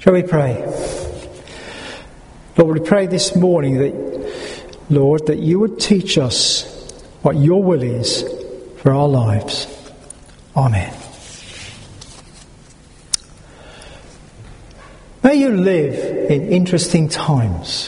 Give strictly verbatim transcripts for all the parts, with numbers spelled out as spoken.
Shall we pray? Lord, we pray this morning that, Lord, that you would teach us what your will is for our lives. Amen. May you live in interesting times.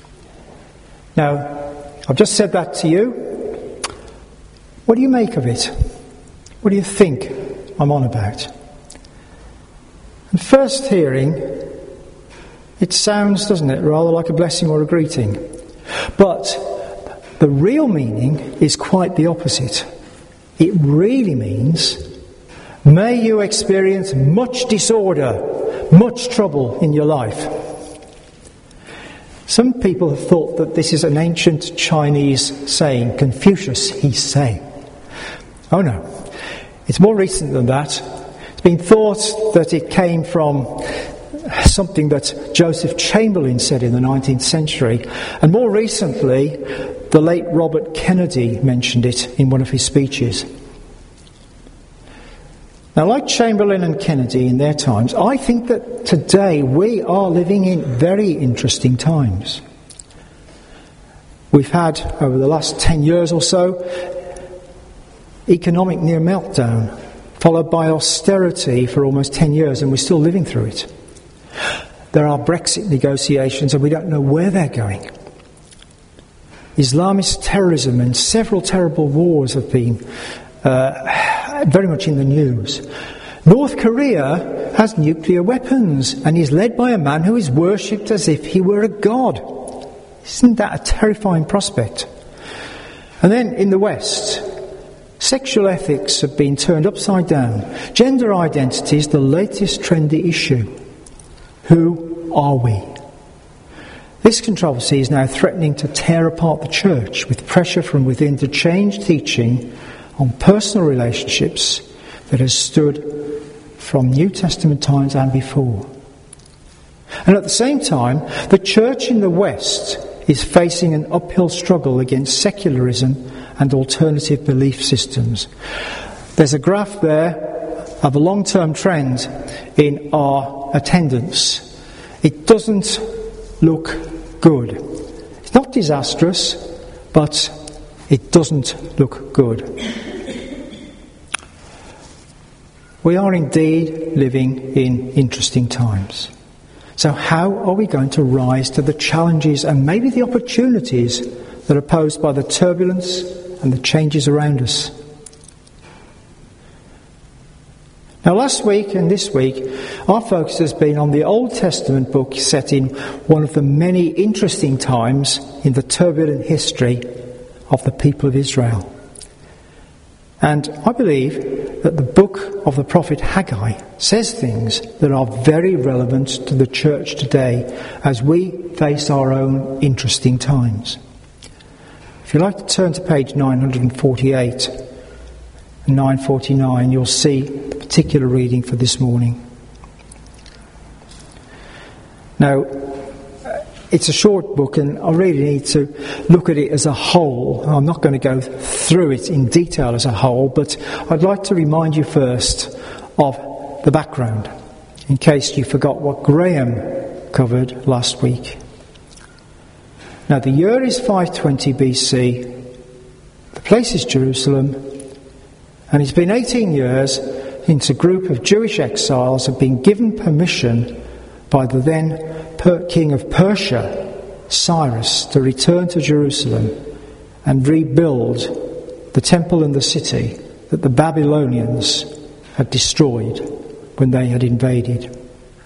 Now, I've just said that to you. What do you make of it? What do you think I'm on about? And first hearing, it sounds, doesn't it, rather like a blessing or a greeting. But the real meaning is quite the opposite. It really means, may you experience much disorder, much trouble in your life. Some people have thought that this is an ancient Chinese saying, Confucius, he say. Oh no, it's more recent than that. It's been thought that it came from something that Joseph Chamberlain said in the nineteenth century. And more recently, the late Robert Kennedy mentioned it in one of his speeches. Now, like Chamberlain and Kennedy in their times, I think that today we are living in very interesting times. We've had, over the last ten years or so, economic near meltdown, followed by austerity for almost ten years, and we're still living through it. There are Brexit negotiations, and we don't know where they're going. Islamist terrorism and several terrible wars have been uh, very much in the news. North Korea has nuclear weapons and is led by a man who is worshipped as if he were a god. Isn't that a terrifying prospect? And then in the West, sexual ethics have been turned upside down. Gender identity is the latest trendy issue. Who are we? This controversy is now threatening to tear apart the church, with pressure from within to change teaching on personal relationships that has stood from New Testament times and before. And at the same time, the church in the West is facing an uphill struggle against secularism and alternative belief systems. There's a graph there of a long-term trend in our attendance. It doesn't look good. It's not disastrous, but it doesn't look good. We are indeed living in interesting times. So how are we going to rise to the challenges and maybe the opportunities that are posed by the turbulence and the changes around us? Now, last week and this week, our focus has been on the Old Testament book set in one of the many interesting times in the turbulent history of the people of Israel. And I believe that the book of the prophet Haggai says things that are very relevant to the church today as we face our own interesting times. If you'd like to turn to page nine forty-eight and nine forty-nine, you'll see the particular reading for this morning. Now, it's a short book, and I really need to look at it as a whole. I'm not going to go through it in detail as a whole, but I'd like to remind you first of the background, in case you forgot what Graham covered last week. Now, the year is five twenty B C. The place is Jerusalem, and it's been eighteen years since a group of Jewish exiles have been given permission by the then king of Persia, Cyrus, to return to Jerusalem and rebuild the temple and the city that the Babylonians had destroyed when they had invaded.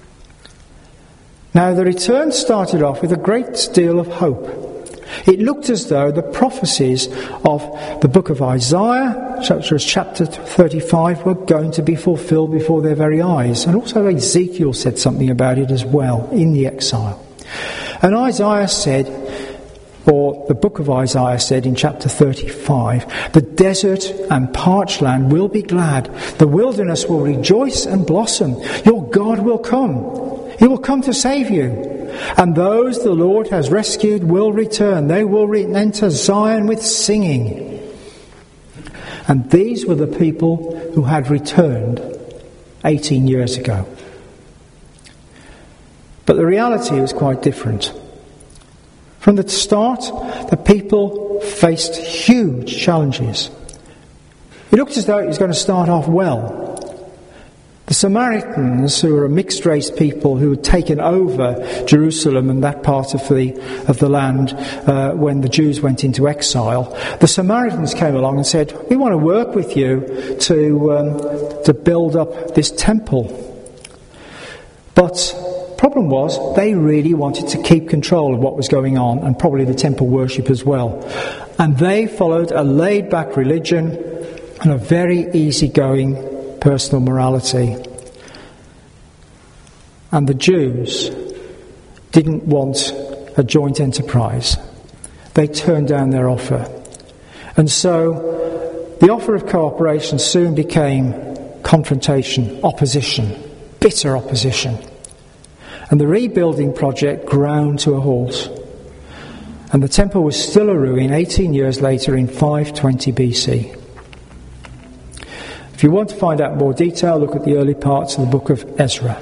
Now, the return started off with a great deal of hope. It looked as though the prophecies of the book of Isaiah, such as chapter thirty-five, were going to be fulfilled before their very eyes. And also Ezekiel said something about it as well in the exile. And Isaiah said, or the book of Isaiah said in chapter thirty-five, the desert and parched land will be glad. The wilderness will rejoice and blossom. Your God will come. He will come to save you. And those the Lord has rescued will return. They will re- enter Zion with singing. And these were the people who had returned eighteen years ago. But the reality was quite different. From the start, the people faced huge challenges. It looked as though it was going to start off well. The Samaritans, who were a mixed-race people who had taken over Jerusalem and that part of the of the land uh, when the Jews went into exile, the Samaritans came along and said, "We want to work with you to um, to build up this temple." But problem was, they really wanted to keep control of what was going on, and probably the temple worship as well. And they followed a laid-back religion and a very easygoing personal morality. And the Jews didn't want a joint enterprise. They turned down their offer. And so the offer of cooperation soon became confrontation, opposition, bitter opposition. And the rebuilding project ground to a halt. And the temple was still a ruin eighteen years later in five twenty B C. If you want to find out more detail, look at the early parts of the book of Ezra.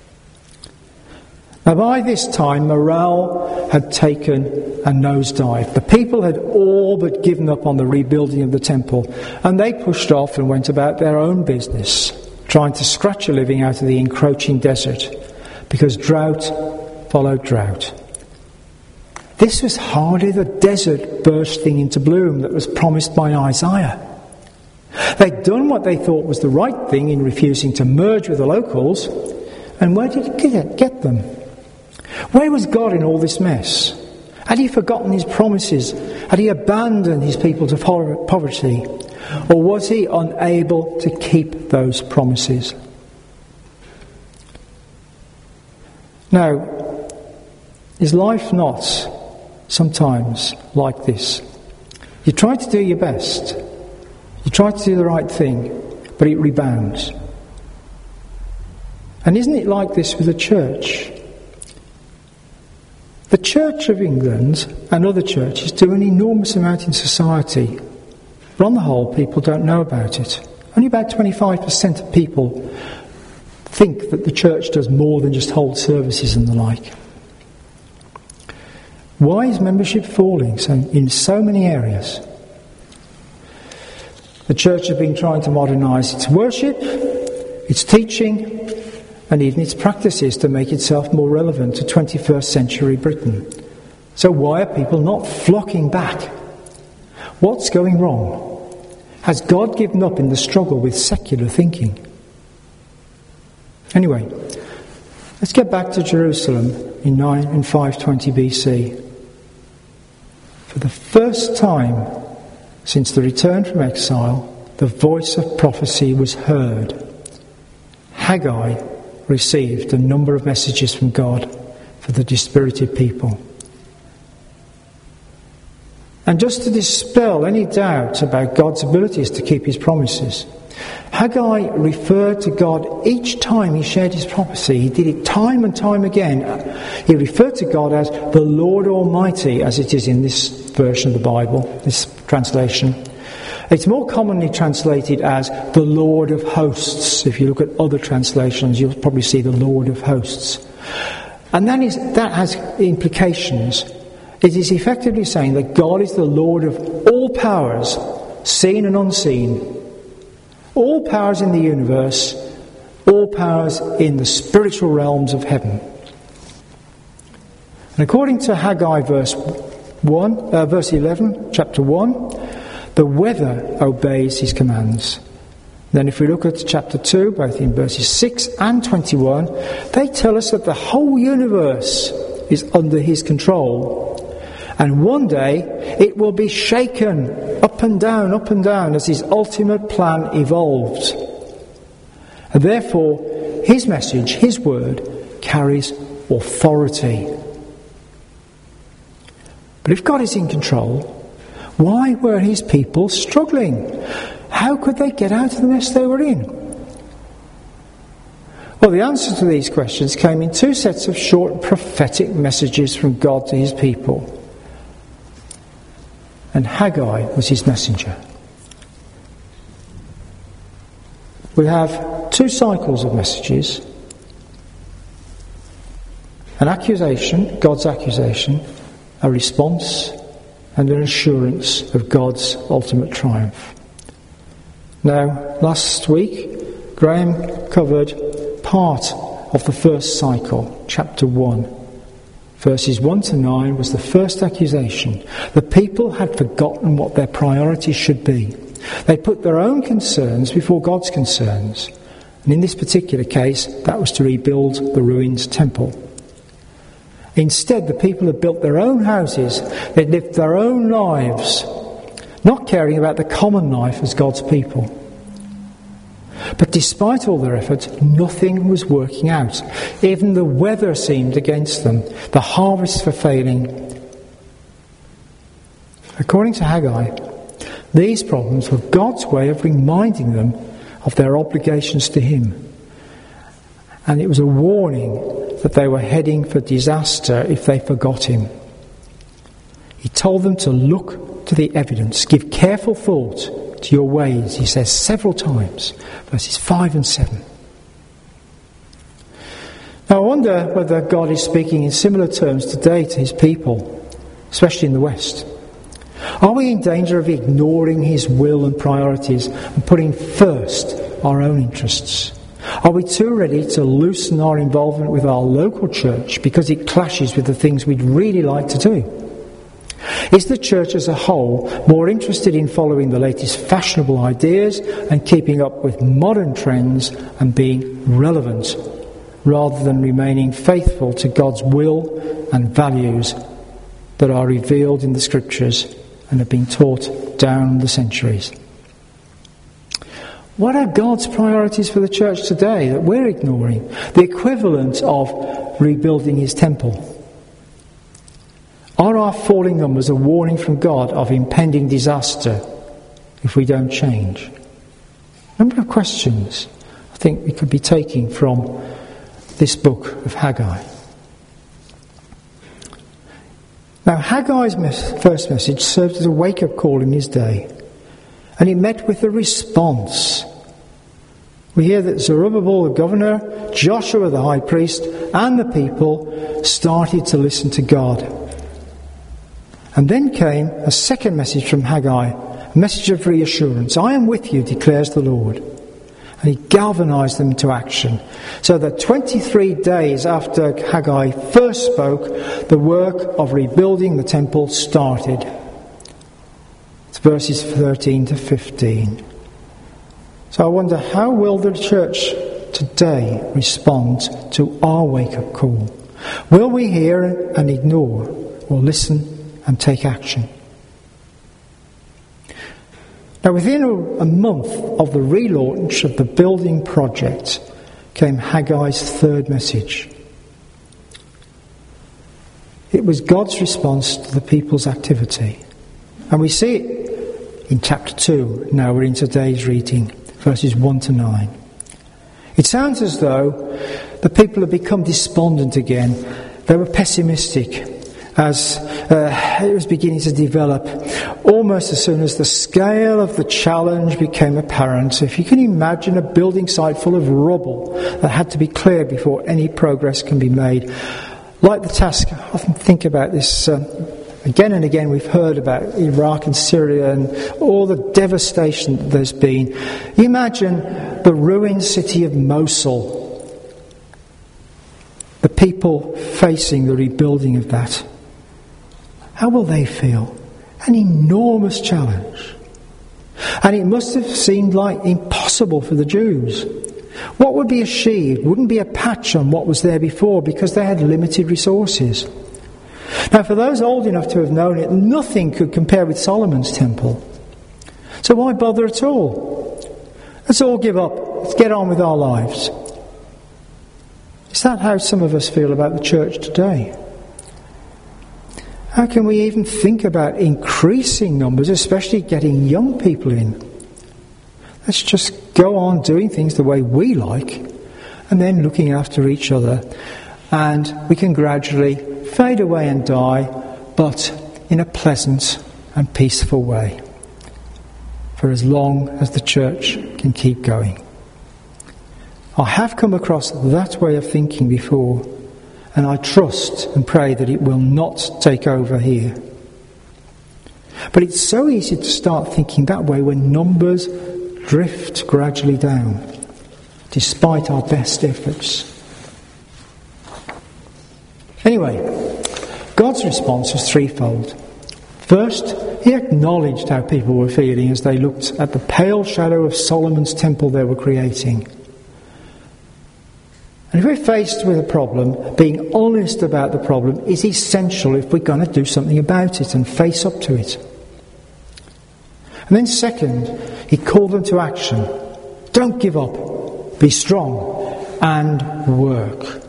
Now, by this time, morale had taken a nosedive. The people had all but given up on the rebuilding of the temple, and they pushed off and went about their own business, trying to scratch a living out of the encroaching desert, because drought followed drought. This was hardly the desert bursting into bloom that was promised by Isaiah. They'd done what they thought was the right thing in refusing to merge with the locals, and where did it get them? Where was God in all this mess? Had he forgotten his promises? Had he abandoned his people to poverty? Or was he unable to keep those promises? Now, is life not sometimes like this? You try to do your best. You try to do the right thing, but it rebounds. And isn't it like this with the church? The Church of England and other churches do an enormous amount in society, but on the whole, people don't know about it. Only about twenty-five percent of people think that the church does more than just hold services and the like. Why is membership falling so in so many areas? The church has been trying to modernise its worship, its teaching, and even its practices to make itself more relevant to twenty-first century Britain. So why are people not flocking back? What's going wrong? Has God given up in the struggle with secular thinking? Anyway, let's get back to Jerusalem in nine and five twenty B C. For the first time since the return from exile, the voice of prophecy was heard. Haggai received a number of messages from God for the dispirited people. And just to dispel any doubt about God's abilities to keep his promises, Haggai referred to God each time he shared his prophecy. He did it time and time again. He referred to God as the Lord Almighty, as it is in this version of the Bible, this translation. It's more commonly translated as the Lord of Hosts. If you look at other translations, you'll probably see the Lord of Hosts. And that, is, that has implications. It is effectively saying that God is the Lord of all powers, seen and unseen, all powers in the universe, all powers in the spiritual realms of heaven. And according to Haggai verse one, uh, verse eleven, chapter one, the weather obeys his commands. Then if we look at chapter two, both in verses six and twenty-one, they tell us that the whole universe is under his control. And one day it will be shaken up and down, up and down as his ultimate plan evolves. And therefore, his message, his word, carries authority. But if God is in control, why were his people struggling? How could they get out of the mess they were in? Well, the answer to these questions came in two sets of short prophetic messages from God to his people. And Haggai was his messenger. We have two cycles of messages. An accusation, God's accusation, a response, and an assurance of God's ultimate triumph. Now, last week, Graham covered part of the first cycle, chapter one. Verses one to nine was the first accusation. The people had forgotten what their priorities should be. They put their own concerns before God's concerns. And in this particular case, that was to rebuild the ruined temple. Instead, the people had built their own houses. They lived their own lives, not caring about the common life as God's people. But despite all their efforts, nothing was working out. Even the weather seemed against them. The harvests were failing. According to Haggai, these problems were God's way of reminding them of their obligations to Him. And it was a warning that they were heading for disaster if they forgot Him. He told them to look to the evidence, give careful thought to your ways, he says several times, verses five and seven. Now I wonder whether God is speaking in similar terms today to His people, especially in the West. Are we in danger of ignoring His will and priorities and putting first our own interests? Are we too ready to loosen our involvement with our local church because it clashes with the things we'd really like to do? Is the church as a whole more interested in following the latest fashionable ideas and keeping up with modern trends and being relevant, rather than remaining faithful to God's will and values that are revealed in the Scriptures and have been taught down the centuries? What are God's priorities for the church today that we're ignoring? The equivalent of rebuilding His temple. Are our falling numbers a warning from God of impending disaster if we don't change? A number of questions I think we could be taking from this book of Haggai. Now, Haggai's mes- first message served as a wake-up call in his day, and it met with a response. We hear that Zerubbabel the governor, Joshua the high priest, and the people started to listen to God. And then came a second message from Haggai, a message of reassurance. I am with you, declares the Lord. And he galvanized them to action. So that twenty-three days after Haggai first spoke, the work of rebuilding the temple started. It's verses thirteen to fifteen. So I wonder, how will the church today respond to our wake-up call? Will we hear and ignore, or listen and take action? Now, within a month of the relaunch of the building project came Haggai's third message. It was God's response to the people's activity. And we see it in chapter two, now we're in today's reading, verses one to nine. It sounds as though the people had become despondent again. They were pessimistic as uh, it was beginning to develop, almost as soon as the scale of the challenge became apparent. If you can imagine a building site full of rubble that had to be cleared before any progress can be made. Like the task, I often think about this, uh, again and again we've heard about Iraq and Syria and all the devastation that there's been. You imagine the ruined city of Mosul, the people facing the rebuilding of that. How will they feel? An enormous challenge. And it must have seemed like impossible for the Jews. What would be achieved wouldn't be a patch on what was there before because they had limited resources. Now, for those old enough to have known it, nothing could compare with Solomon's temple. So why bother at all? Let's all give up. Let's get on with our lives. Is that how some of us feel about the church today? How can we even think about increasing numbers, especially getting young people in? Let's just go on doing things the way we like and then looking after each other. And we can gradually fade away and die, but in a pleasant and peaceful way, for as long as the church can keep going. I have come across that way of thinking before, And I trust and pray that it will not take over here. But it's so easy to start thinking that way when numbers drift gradually down, despite our best efforts. Anyway, God's response was threefold. First, he acknowledged how people were feeling as they looked at the pale shadow of Solomon's temple they were creating. And if we're faced with a problem, being honest about the problem is essential if we're going to do something about it and face up to it. And then second, he called them to action. Don't give up. Be strong and work.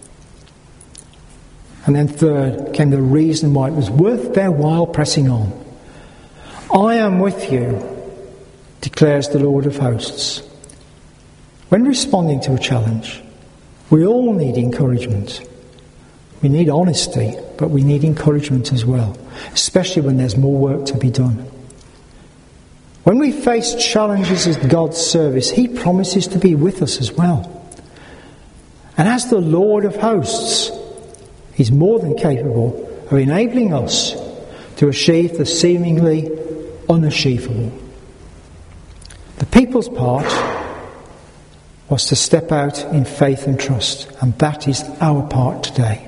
And then third came the reason why it was worth their while pressing on. I am with you, declares the Lord of hosts. When responding to a challenge, we all need encouragement. We need honesty, but we need encouragement as well, especially when there's more work to be done. When we face challenges as God's service, he promises to be with us as well. And as the Lord of hosts, he's more than capable of enabling us to achieve the seemingly unachievable. The people's part was to step out in faith and trust, and that is our part today.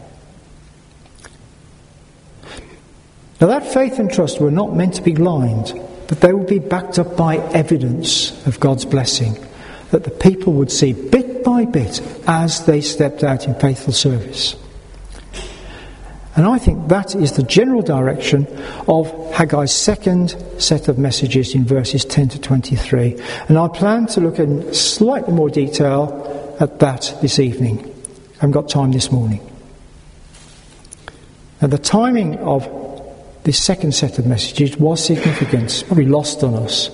Now that faith and trust were not meant to be blind, but they would be backed up by evidence of God's blessing, that the people would see bit by bit as they stepped out in faithful service. And I think that is the general direction of Haggai's second set of messages in verses ten to twenty-three. And I plan to look in slightly more detail at that this evening. I haven't got time this morning. Now the timing of this second set of messages was significant, probably lost on us.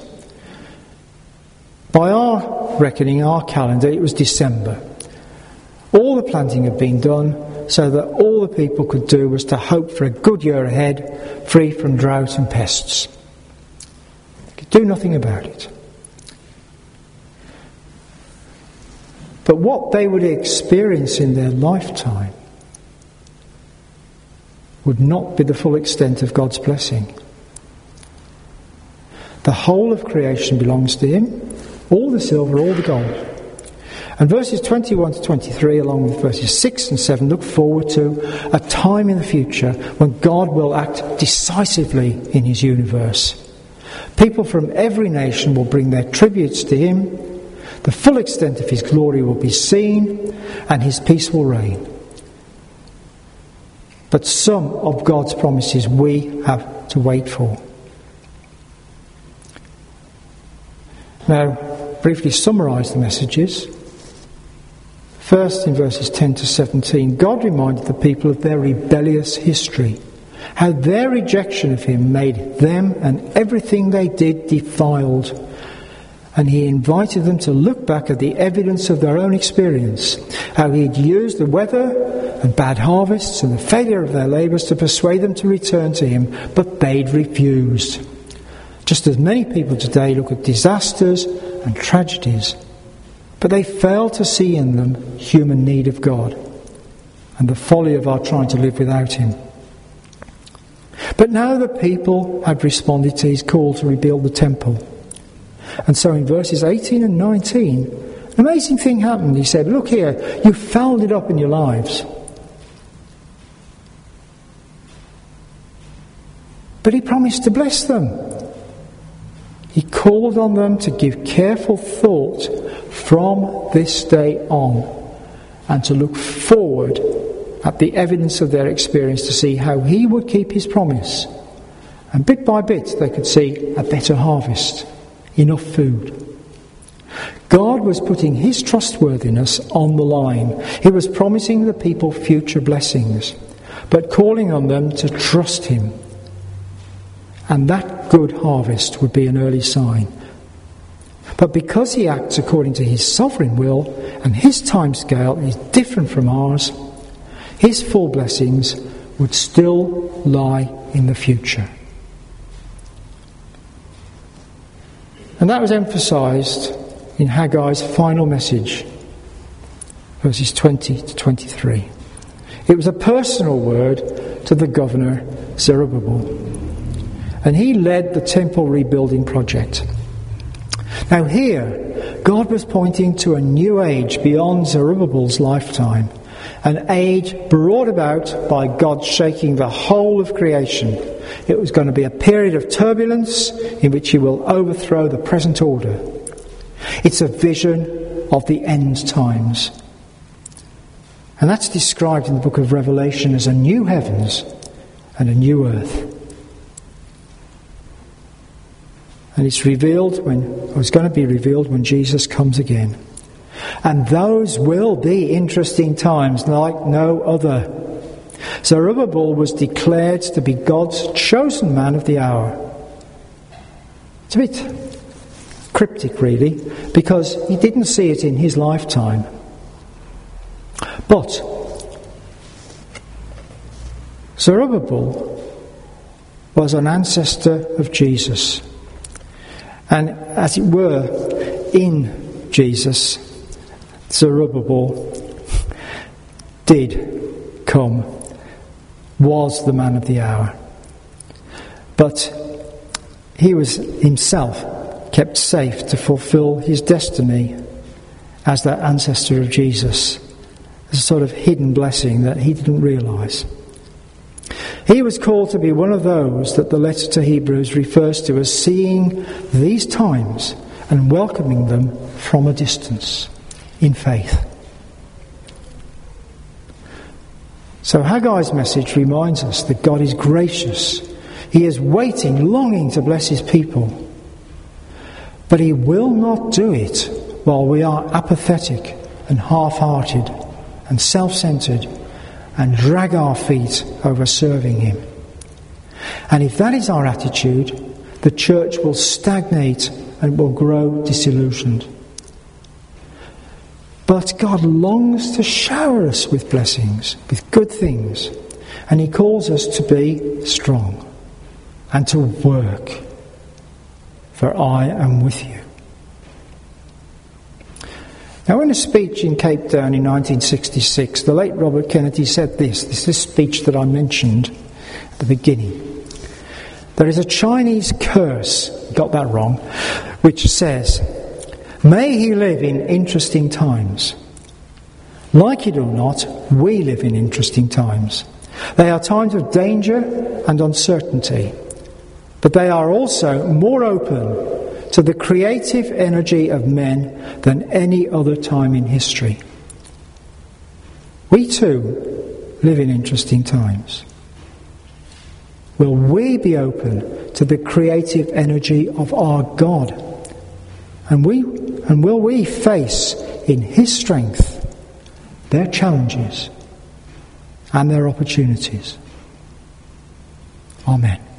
By our reckoning, our calendar, it was December. All the planting had been done, so that all the people could do was to hope for a good year ahead, free from drought and pests. They could do nothing about it. But what they would experience in their lifetime would not be the full extent of God's blessing. The whole of creation belongs to him, all the silver, all the gold. And verses twenty-one to twenty-three, along with verses six and seven, look forward to a time in the future when God will act decisively in his universe. People from every nation will bring their tributes to him. The full extent of his glory will be seen, and his peace will reign. But some of God's promises we have to wait for. Now, briefly summarise the messages. First, in verses ten to seventeen, God reminded the people of their rebellious history, how their rejection of him made them and everything they did defiled. And he invited them to look back at the evidence of their own experience, how he'd used the weather and bad harvests and the failure of their labours to persuade them to return to him, but they'd refused. Just as many people today look at disasters and tragedies, but they fail to see in them human need of God and the folly of our trying to live without him. But now the people had responded to his call to rebuild the temple. And so in verses eighteen and nineteen, an amazing thing happened. He said, look here, you fouled it up in your lives. But he promised to bless them. He called on them to give careful thought from this day on and to look forward at the evidence of their experience to see how he would keep his promise. And bit by bit they could see a better harvest, enough food. God was putting his trustworthiness on the line. He was promising the people future blessings, but calling on them to trust him. And that good harvest would be an early sign. But because he acts according to his sovereign will and his timescale is different from ours, his full blessings would still lie in the future. And that was emphasised in Haggai's final message, verses twenty to twenty-three. It was a personal word to the governor Zerubbabel. And he led the temple rebuilding project. Now here, God was pointing to a new age beyond Zerubbabel's lifetime. An age brought about by God shaking the whole of creation. It was going to be a period of turbulence in which he will overthrow the present order. It's a vision of the end times. And that's described in the book of Revelation as a new heavens and a new earth. And it's revealed when, or it's going to be revealed when Jesus comes again. And those will be interesting times like no other. Zerubbabel was declared to be God's chosen man of the hour. It's a bit cryptic, really, because he didn't see it in his lifetime. But Zerubbabel was an ancestor of Jesus. And as it were, in Jesus, Zerubbabel did come, was the man of the hour. But he was himself kept safe to fulfill his destiny as that ancestor of Jesus. It's a sort of hidden blessing that he didn't realise. He was called to be one of those that the letter to Hebrews refers to as seeing these times and welcoming them from a distance in faith. So Haggai's message reminds us that God is gracious. He is waiting, longing to bless his people. But he will not do it while we are apathetic and half-hearted and self-centred and drag our feet over serving him. And if that is our attitude, the church will stagnate and will grow disillusioned. But God longs to shower us with blessings, with good things, and he calls us to be strong and to work, for I am with you. Now, in a speech in Cape Town in nineteen sixty-six, the late Robert Kennedy said this. This is this speech that I mentioned at the beginning. There is a Chinese curse, got that wrong, which says, "May he live in interesting times." Like it or not, we live in interesting times. They are times of danger and uncertainty, but they are also more open to the creative energy of men than any other time in history. We too live in interesting times. Will we be open to the creative energy of our God? And we and will we face in his strength their challenges and their opportunities? Amen.